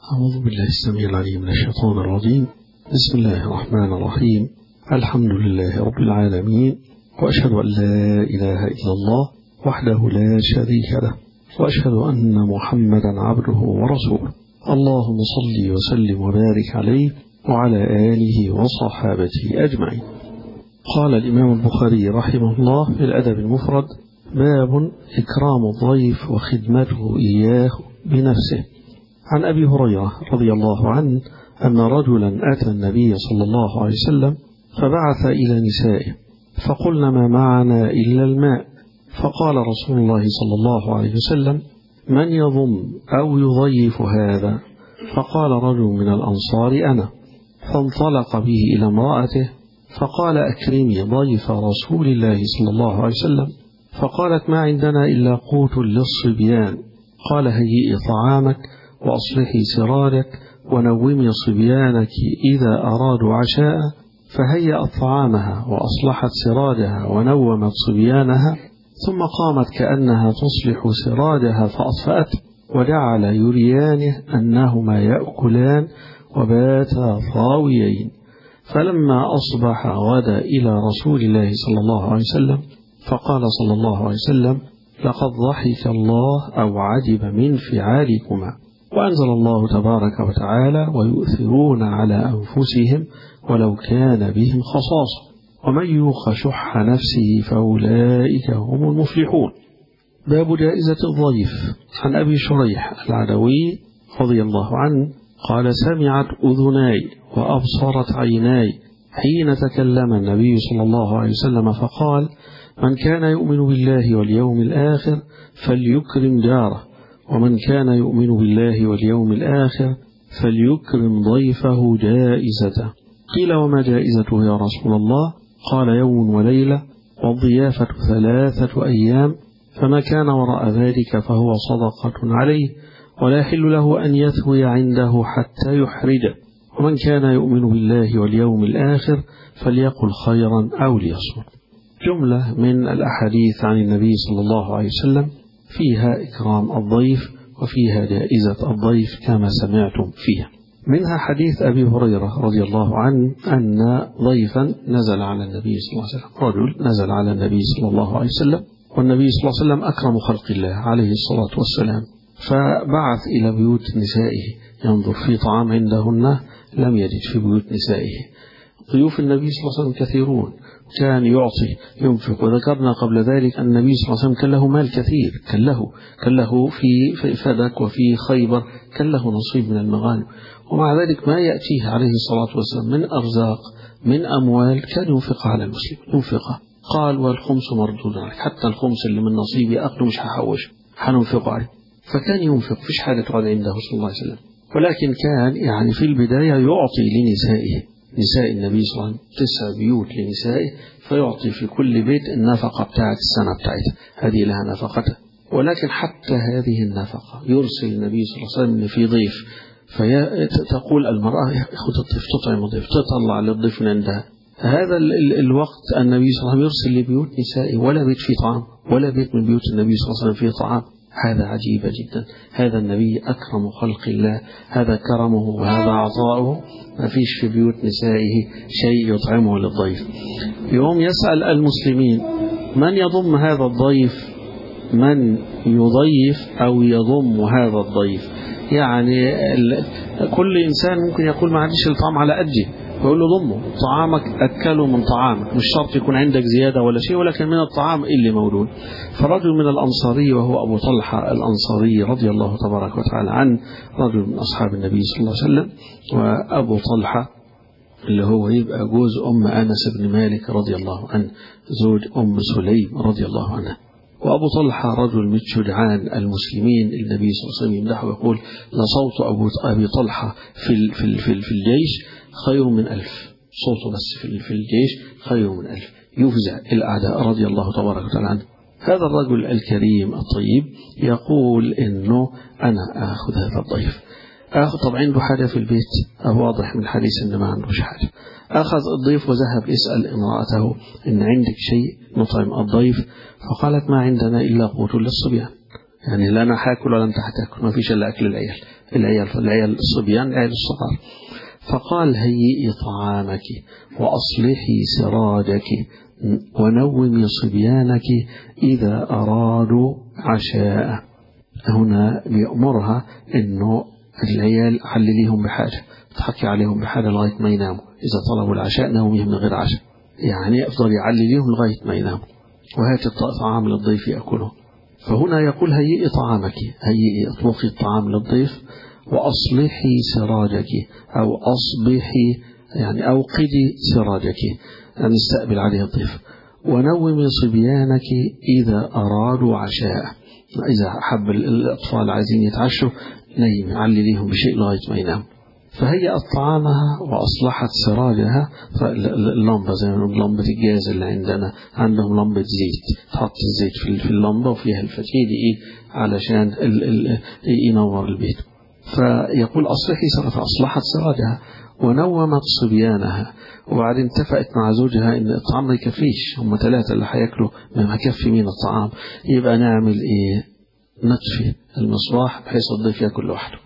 أعوذ بالله السميع العليم من الشيطان الرجيم. بسم الله الرحمن الرحيم. الحمد لله رب العالمين، وأشهد أن لا إله إلا الله وحده لا شريك له، وأشهد أن محمدا عبده ورسوله. اللهم صل وسلم وبارك عليه وعلى آله وصحابته أجمعين. قال الإمام البخاري رحمه الله في الأدب المفرد: باب إكرام الضيف وخدمته إياه بنفسه. عن أبي هريرة رضي الله عنه أن رجلا أتى النبي صلى الله عليه وسلم فبعث إلى نسائه فقلنا: ما معنا إلا الماء. فقال رسول الله صلى الله عليه وسلم: من يضم أو يضيف هذا؟ فقال رجل من الأنصار: أنا. فانطلق به إلى امرأته فقال: أكرمي ضيف رسول الله صلى الله عليه وسلم. فقالت: ما عندنا إلا قوت للصبيان. قال: هيئي طعامك وأصلحي سراجك ونومي صبيانك إذا أرادوا عشاء. فهيأت طعامها وأصلحت سراجها ونومت صبيانها، ثم قامت كأنها تصلح سراجها فأطفأت، وجعل يريانه أنهما يأكلان وباتا طاويين. فلما أصبح غدا إلى رسول الله صلى الله عليه وسلم فقال صلى الله عليه وسلم: لقد ضحك الله أو عجب من فعالكما. وأنزل الله تبارك وتعالى: ويؤثرون على أنفسهم ولو كان بهم خصاصة ومن يوق شح نفسه فأولئك هم المفلحون. باب جائزة الضيف. عن أبي شريح العدوي رضي الله عنه قال: سمعت أذناي وأبصرت عيناي حين تكلم النبي صلى الله عليه وسلم فقال: من كان يؤمن بالله واليوم الآخر فليكرم جاره، ومن كان يؤمن بالله واليوم الآخر فليكرم ضيفه جائزته. قيل: وما جائزته يا رسول الله؟ قال: يوم وليلة، والضيافة 3 أيام، فما كان وراء ذلك فهو صدقة عليه، ولا يحل له أن يثوي عنده حتى يحرجه، ومن كان يؤمن بالله واليوم الآخر فليقل خيرا أو ليصمت. جملة من الأحاديث عن النبي صلى الله عليه وسلم فيها إكرام الضيف وفيها جائزة الضيف كما سمعتم فيها. منها حديث أبي هريرة رضي الله عنه أن ضيفا نزل على النبي صلى الله عليه وسلم، رجل نزل على النبي صلى الله عليه وسلم، والنبي صلى الله عليه وسلم أكرم خلق الله عليه الصلاة والسلام، فبعث إلى بيوت نسائه ينظر في طعام عندهن لم يجد في بيوت نسائه. ضيوف النبي صلى الله عليه وسلم كثيرون، كان يعطي ينفق. وذكرنا قبل ذلك أن النبي صلى الله عليه وسلم كان له مال كثير، كان له في فدك وفي خيبر كان له نصيب من المغانم، ومع ذلك ما يأتيه عليه الصلاة والسلام من أرزاق من أموال كان ينفق على المسلم ينفقه. قال: والخمس مردود عليك، حتى الخمس اللي من نصيبي أخذه مش هحوشه، هننفق عليه. فكان ينفق، فيش حاجة تقعد عنده صلى الله عليه وسلم، ولكن كان يعني في البداية يعطي لنسائه، نساء النبي صلى الله عليه وسلم 9 بيوت لنسائه، فيعطي في كل بيت النفقة بتاعت السنة بتاعتها، هذه لها نفقتها. ولكن حتى هذه النفقة يرسل النبي صلى الله عليه وسلم في ضيف، فتقول المرأة: يأخذ الضيف، تطعم الضيف، تطلع للضيف من عندها. هذا الوقت النبي صلى الله عليه وسلم يرسل لبيوت نسائه ولا بيت فيه طعام، ولا بيت من بيوت النبي صلى الله عليه وسلم فيه طعام. هذا عجيب جدا. هذا النبي أكرم خلق الله، هذا كرمه وهذا عطاؤه، ما فيش في بيوت نسائه شيء يطعمه للضيف. يوم يسأل المسلمين: من يضم هذا الضيف؟ من يضيف أو يضم هذا الضيف؟ يعني كل إنسان ممكن يقول: ما عنديش الطعام على أجي، فيقول له: ضمه طعامك، أكله من طعامك، مش شرط يكون عندك زيادة ولا شيء، ولكن من الطعام اللي موجود. فرجل من الأنصاري وهو أبو طلحة الأنصاري رضي الله تبارك وتعالى عنه، رجل من أصحاب النبي صلى الله عليه وسلم، وأبو طلحة اللي هو يبقى جوز أم أنس بن مالك رضي الله عنه، زوج أم سليم رضي الله عنها. وأبو طلحة رجل من شجعان المسلمين، النبي صلى الله عليه وسلم يمدحه ويقول: لصوت أبي طلحة في الجيش خير من 1000، صوته بس في الجيش خير من 1000، يفزع الأعداء رضي الله تبارك وتعالى عنه. هذا الرجل الكريم الطيب يقول إنه أنا أخذ هذا الضيف، طبعا عنده حاجة في البيت، واضح من الحديث إن ما عندوش حاجة. أخذ الضيف وذهب يسأل امرأته: إن عندك شيء نطعم الضيف؟ فقالت: ما عندنا إلا قوت للصبيان، يعني لا أنا هاكل ولا أنت هتاكل، ما فيش إلا أكل العيال الصبيان، العيال الصغار. فقال هيئي طعامك وأصلحي سراجك ونومي صبيانك إذا أرادوا عشاء. هنا بيأمرها إنه العيال حلليهم بحاجة، تحكي عليهم بحاجة لغاية ما يناموا، إذا طلبوا العشاء نوميهم من غير عشاء، يعني أفضل يعلليهم لغاية ما يناموا، وهات طعام للضيف يأكله. فهنا يقول هيئي طعامك، هيئي اطبخي الطعام للضيف، وأصلحي سراجك أو أصبحي يعني أوقدي سراجك، يعني استقبل عليه الضيف، ونومي صبيانك إذا أرادوا عشاء، إذا حب الأطفال عايزين يتعشوا نيم علليهم بشيء لغاية ما ينام. فهيأت طعامها وأصلحت سراجها، اللمبة زي ما نقول لمبة الجاز اللي عندهم لمبة زيت، تحط الزيت في اللمبة وفيها الفتيل علشان ينور البيت. فيقول أصلحت سراجها ونومت صبيانها، وبعدين اتفقت مع زوجها ان الطعام ما يكفيش، هم 3 اللي هياكلوا ما هيكفي مين الطعام، يبقى نعمل نطفي المصباح بحيث الضيف ياكل لوحده.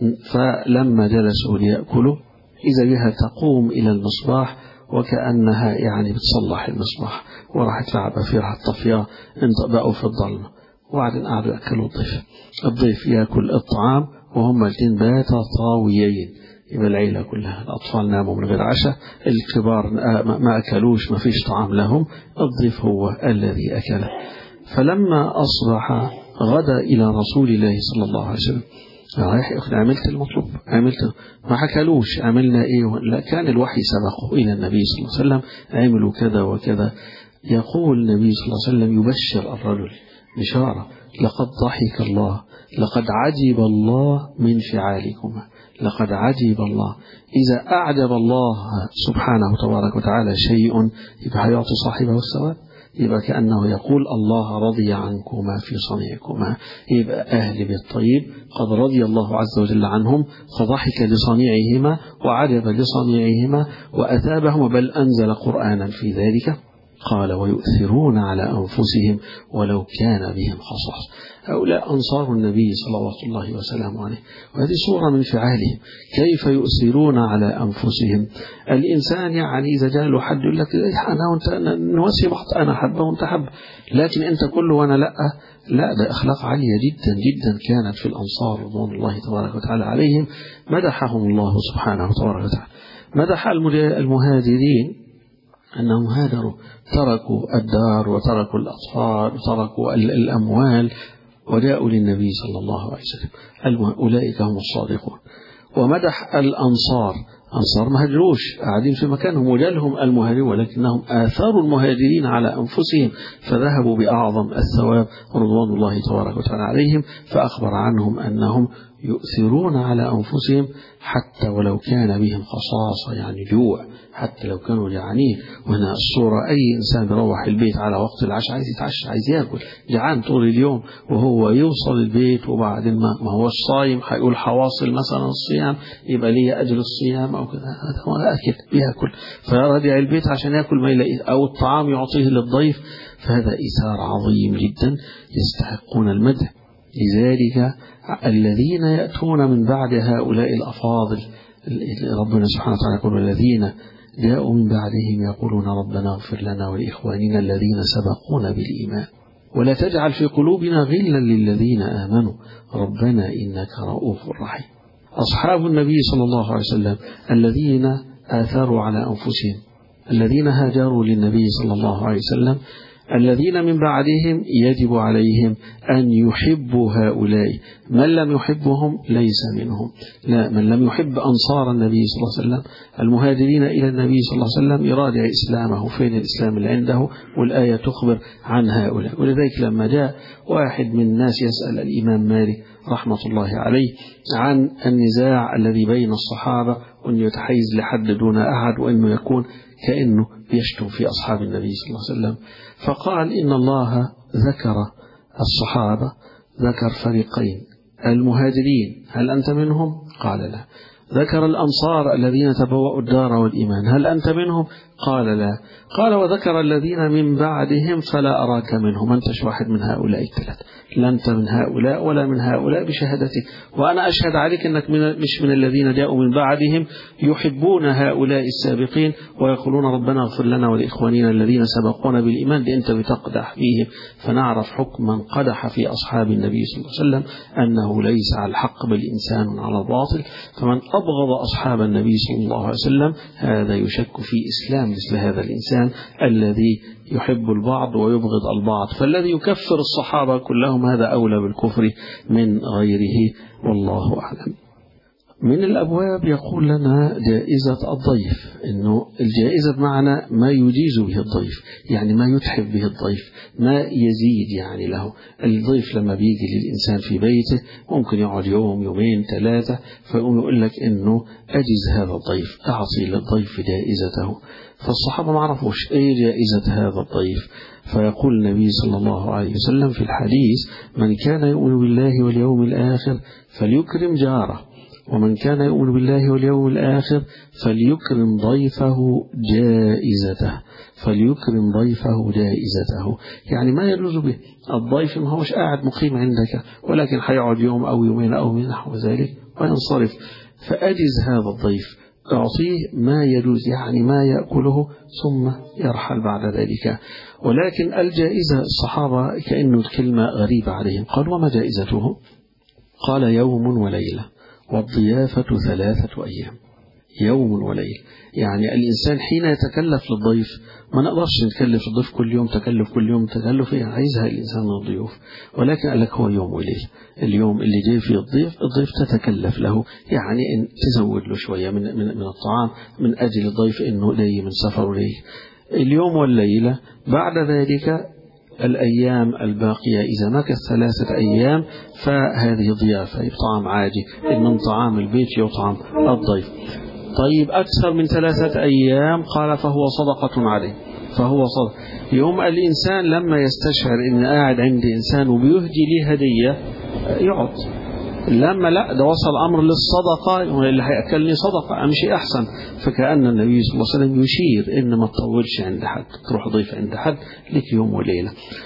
فلما جلسوا ليأكلوا إذا بها تقوم إلى المصباح وكأنها يعني بتصلح المصباح، وراحت لعبة فيه، راحت طفياه، بقوا في الظلمة، وبعدين قعدوا يأكلوا الضيف يأكل الطعام وهم الاثنين باتا طاويين، يبقى العيلة كلها، الأطفال ناموا من غير عشاء، الكبار ما أكلوش، ما فيش طعام لهم، الضيف هو الذي أكله. فلما أصبح غدا إلى رسول الله صلى الله عليه وسلم، عملت المطلوب، ما حكلوش عملنا لا، كان الوحي سبقه إلى النبي صلى الله عليه وسلم، عملوا كذا وكذا. يقول النبي صلى الله عليه وسلم يبشر الرجل بشارة، لقد ضحك الله، لقد عجب الله من فعالكما، لقد عجب الله. إذا أعجب الله سبحانه تبارك وتعالى شيء يبقى يعطي صاحبه الثواب، يبقى كأنه يقول الله رضي عنكما في صنيعكما، يبقى أهل بيت طيب قد رضي الله عز وجل عنهم، فضحك لصنيعهما وعجب لصنيعهما وأثابهما، بل أنزل قرآنا في ذلك، قال ويؤثرون على أنفسهم ولو كان بهم خصاصة. هؤلاء أنصار النبي صلى الله وسلم عليه، وهذه صورة من فعالهم، كيف يؤثرون على أنفسهم. الإنسان يعني إذا جاء له حد يقول لك أنا وأنت نواسي بعض، أنا حب وأنت حب، لكن أنت كله وأنا لا، ده أخلاق عالية جدا جدا كانت في الأنصار رضوان الله تبارك وتعالى عليهم، مدحهم الله سبحانه وتبارك وتعالى. مدح المهاجرين أنهم هاجروا، تركوا الدار وتركوا الأطفال وتركوا الأموال وجاءوا للنبي صلى الله عليه وسلم، أولئك هم الصادقون. ومدح الأنصار، أنصار ما هاجروش، قاعدين في مكانهم وجالهم المهاجرين، ولكنهم آثاروا المهاجرين على أنفسهم فذهبوا بأعظم الثواب رضوان الله تبارك وتعالى عليهم. فأخبر عنهم أنهم يؤثرون على أنفسهم حتى ولو كان بهم خصاصة، يعني جوع، حتى لو كانوا جعانين. وهنا الصورة أي إنسان بيروح البيت على وقت العشاء عايز يتعشى، عايز يأكل، جعان طول اليوم، وهو يوصل البيت وبعدين ما هوش صايم، هيقول حواصل مثلا الصيام، يبقى ليه أجل الصيام أو كذا، هذا هو أكل بيأكل، فيرجع البيت عشان يأكل ما يلاقي، أو الطعام يعطيه للضيف، فهذا إيثار عظيم جدا يستحقون المدح. لذلك الذين يأتون من بعد هؤلاء الأفاضل، ربنا سبحانه وتعالى يقول والذين جاءوا من بعدهم يقولون ربنا اغفر لنا ولإخواننا الذين سبقونا بالإيمان ولا تجعل في قلوبنا غلا للذين آمنوا ربنا إنك رؤوف رحيم. أصحاب النبي صلى الله عليه وسلم الذين آثروا على أنفسهم، الذين هاجروا للنبي صلى الله عليه وسلم، الذين من بعدهم يجب عليهم أن يحبوا هؤلاء، من لم يحبهم ليس منهم. لا، من لم يحب أنصار النبي صلى الله عليه وسلم المهاجرين إلى النبي صلى الله عليه وسلم يراجع إسلامه، فين الإسلام اللي عنده، والآية تخبر عن هؤلاء. ولذلك لما جاء واحد من الناس يسأل الإمام مالك رحمة الله عليه عن النزاع الذي بين الصحابة، وأن يتحيز لحد دون أحد، وأنه يكون كأنه يشتم في أصحاب النبي صلى الله عليه وسلم، فقال إن الله ذكر الصحابة، ذكر فريقين، المهاجرين هل أنت منهم؟ قال لا. ذكر الأنصار الذين تبوأوا الدار والإيمان، هل أنت منهم؟ قال لا. قال وذكر الذين من بعدهم فلا أراك منهم، ما أنتش واحد من هؤلاء الثلاثة، لا أنت من هؤلاء ولا من هؤلاء بشهادتك، وأنا أشهد عليك أنك مش من الذين جاءوا من بعدهم يحبون هؤلاء السابقين ويقولون ربنا اغفر لنا ولإخواننا الذين سبقونا بالإيمان، دي أنت بتقدح فيهم. فنعرف حكم من قدح في أصحاب النبي صلى الله عليه وسلم أنه ليس على الحق بل إنسان على الباطل. فمن أبغض أصحاب النبي صلى الله عليه وسلم هذا يشك في إسلام مثل هذا الإنسان الذي يحب البعض ويبغض البعض. فالذي يكفر الصحابة كلهم هذا أولى بالكفر من غيره، والله أعلم. من الأبواب يقول لنا جائزة الضيف، إنه الجائزة بمعنى ما يجيز به الضيف، يعني ما يتحف به الضيف، ما يزيد يعني له. الضيف لما بيجي للإنسان في بيته ممكن يقعد يوم يومين ثلاثة، فيقوم يقول لك إنه أجز هذا الضيف، أعطي للضيف جائزته. فالصحابة ما عرفوش إيه جائزة هذا الضيف، فيقول النبي صلى الله عليه وسلم في الحديث: من كان يؤمن بالله واليوم الآخر فليكرم جاره، ومن كان يؤمن بالله واليوم الآخر فليكرم ضيفه جائزته. فليكرم ضيفه جائزته يعني ما يجوز به. الضيف ما هوش قاعد مقيم عندك، ولكن حيقعد يوم أو يومين أو من نحو ذلك وينصرف، فأجز هذا الضيف، أعطيه ما يجوز، يعني ما يأكله ثم يرحل بعد ذلك. ولكن الجائزة الصحابة كأنه الكلمة غريبة عليهم، قال وما جائزته؟ قال يوم وليلة والضيافة 3 أيام. يوم وليل، يعني الإنسان حين يتكلف للضيف، ما نقدرش نتكلف الضيف كل يوم تكلف، كل يوم تكلف، يعني عايزها الإنسان من الضيوف، ولكن قال لك هو يوم وليل. اليوم اللي جاي فيه الضيف تتكلف له، يعني إن تزود له شوية من الطعام من أجل الضيف إنه جاي من سفر ليه. اليوم والليلة. بعد ذلك الأيام الباقية إذا مكث 3 أيام فهذه ضيافة، طعام عادي من طعام البيت يطعم الضيف. طيب أكثر من 3 أيام قال فهو صدقة عليه، فهو صدق. يوم الإنسان لما يستشعر إن قاعد عند إنسان وبيهدي ليه هدية يقعد، لما لا ده وصل أمر للصدقة اللي هيأكلني صدقة أمشي أحسن. فكأن النبي صلى الله عليه وسلم يشير إن ما تطولش عند حد، تروح ضيف عند حد لك يوم وليلة،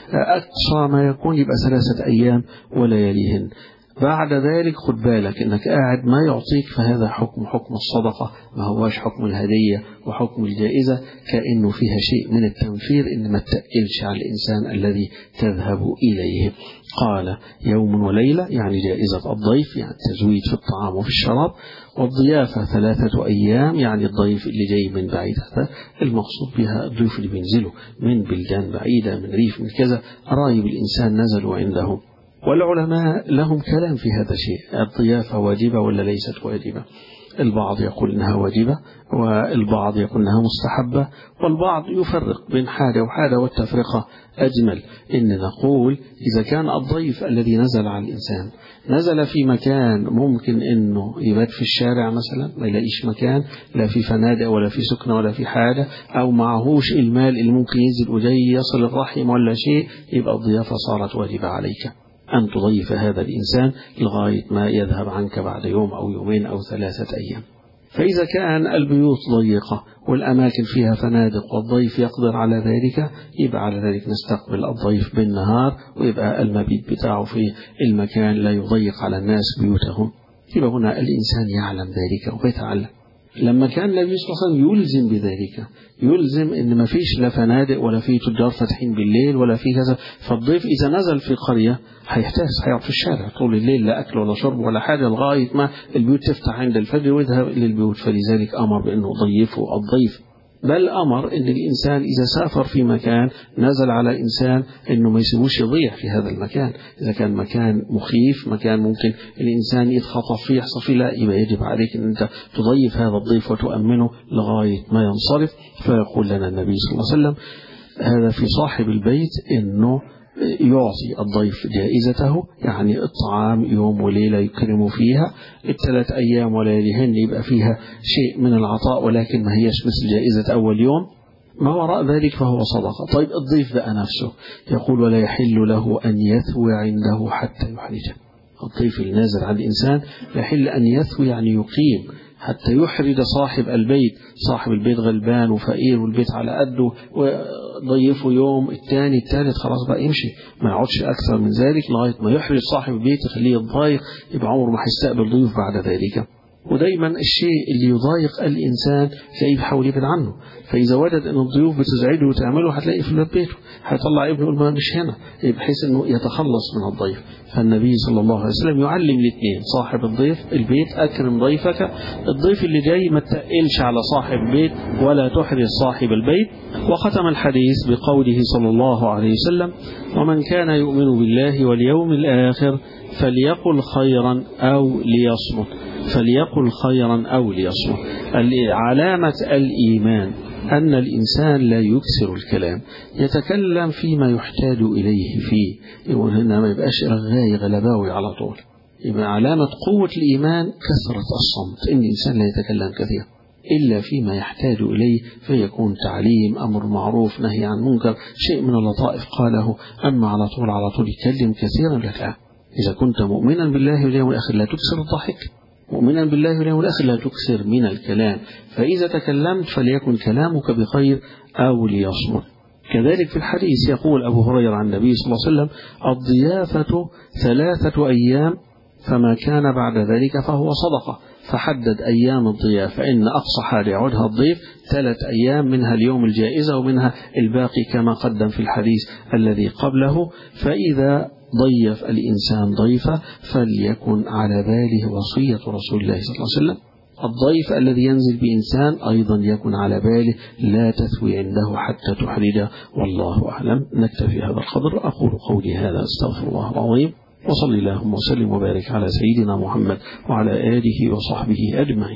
أقصى ما يكون يبقى 3 أيام ولياليهن. بعد ذلك خد بالك إنك قاعد ما يعطيك، فهذا حكم الصدقة، ما هواش حكم الهدية وحكم الجائزة، كأنه فيها شيء من التنفير إن ما تقلش على الإنسان الذي تذهب إليه. قال يوم وليلة يعني جائزة الضيف، يعني التزويد في الطعام وفي الشراب. والضيافة 3 أيام يعني الضيف اللي جاي من بعيد، هذا المقصود بها الضيوف اللي بينزلوا من بلدان بعيدة، من ريف، من كذا، قرايب الإنسان نزلوا عندهم. والعلماء لهم كلام في هذا الشيء، الضيافة واجبة ولا ليست واجبة؟ البعض يقول إنها واجبة، والبعض يقول إنها مستحبة، والبعض يفرق بين حاجة وحاجة، والتفرقة أجمل. إن نقول إذا كان الضيف الذي نزل على الإنسان نزل في مكان ممكن إنه يبات في الشارع مثلا، ما يلاقيش مكان لا في فنادق ولا في سكنة ولا في حاجة، أو معهوش المال اللي ممكن ينزل وجاي يصل الرحم ولا شيء، يبقى الضيافة صارت واجبة عليك أن تضيف هذا الإنسان لغاية ما يذهب عنك بعد يوم أو يومين أو 3 أيام. فإذا كان البيوت ضيقة والأماكن فيها فنادق والضيف يقدر على ذلك، يبقى على ذلك نستقبل الضيف بالنهار، ويبقى المبيت بتاعه في المكان لا يضيق على الناس بيوتهم. يبقى هنا الإنسان يعلم ذلك ويتعلم. لما كان النبي صلى الله عليه وسلم يلزم بذلك، يلزم ان ما فيش لا فنادق ولا في تجار فاتحين بالليل ولا في كذا، فالضيف اذا نزل في قرية هيحتاس، هيقعد في الشارع طول الليل، لا اكل ولا شرب ولا حاجة لغاية ما البيوت تفتح عند الفجر ويذهب الى البيوت. فلذلك امر بانه ضيفه الضيف، بل أمر إن الإنسان إذا سافر في مكان نزل على إنسان إنه ما يسيبوش يضيع في هذا المكان. إذا كان مكان مخيف، مكان ممكن الإنسان يتخطف فيه يحصل فيه، لا، يبقى يجب عليك أن أنت تضيف هذا الضيف وتؤمنه لغاية ما ينصرف. فيقول لنا النبي صلى الله عليه وسلم هذا في صاحب البيت إنه يعطي الضيف جائزته، يعني الطعام يوم وليلة يكرم فيها، 3 أيام ولياليهن يبقى فيها شيء من العطاء، ولكن ما هيش مثل جائزة أول يوم. ما وراء ذلك فهو صدقة. طيب الضيف بقى نفسه يقول ولا يحل له أن يثوي عنده حتى يحرجه. الضيف النازل على الإنسان يحل أن يثوي يعني يقيم حتى يحرج صاحب البيت. صاحب البيت غلبان وفقير والبيت على قده، وضيفه يوم الثاني الثالث خلاص بقى يمشي، ما يقعدش أكثر من ذلك لغاية ما يحرج صاحب البيت يخليه يتضايق، يبقى عمره ما هيستقبل ضيوف بعد ذلك. ودايما الشيء اللي يضايق الإنسان تلاقيه بيحاول يبعد عنه، فإذا وجد أن الضيوف بتزعجه وتعمله هتلاقيه في باب بيته هيطلع ابنه يقول ما مش هنا، بحيث أنه يتخلص من الضيف. فالنبي صلى الله عليه وسلم يعلم الاثنين، صاحب الضيف البيت أكرم ضيفك، الضيف اللي جاي ما تقلش على صاحب البيت ولا تحرج صاحب البيت. وختم الحديث بقوله صلى الله عليه وسلم: ومن كان يؤمن بالله واليوم الآخر فليقل خيرا أو ليصمت. فليقل خيرا أو ليصمت. علامة الإيمان أن الإنسان لا يكثر الكلام، يتكلم فيما يحتاج إليه فيه، يقول هنا ما يبقاش رغاي غلباوي على طول. يبقى علامة قوة الإيمان كثرة الصمت، إن الإنسان لا يتكلم كثيرا إلا فيما يحتاج إليه، فيكون تعليم، أمر معروف، نهي عن منكر، شيء من اللطائف قاله. أما على طول يتكلم كثيرا لا. إذا كنت مؤمنا بالله واليوم الآخر لا تكثر الضحك، مؤمنا بالله واليوم الآخر لا تكثر من الكلام، فإذا تكلمت فليكن كلامك بخير أو ليصمت. كذلك في الحديث يقول أبو هريرة عن النبي صلى الله عليه وسلم: الضيافة 3 أيام فما كان بعد ذلك فهو صدقة. فحدد أيام الضيافة، إن أقصى حال يعودها الضيف 3 أيام، منها اليوم الجائزة ومنها الباقي كما قدم في الحديث الذي قبله. فإذا ضيف الإنسان ضيفه فليكن على باله وصية رسول الله صلى الله عليه وسلم. الضيف الذي ينزل بإنسان أيضا يكن على باله، لا تثوي عنده حتى تحرجه. والله أعلم. نكتفي هذا القدر. أقول قولي هذا، استغفر الله العظيم، وصلي اللهم وسلم وبارك على سيدنا محمد وعلى آله وصحبه أجمعين.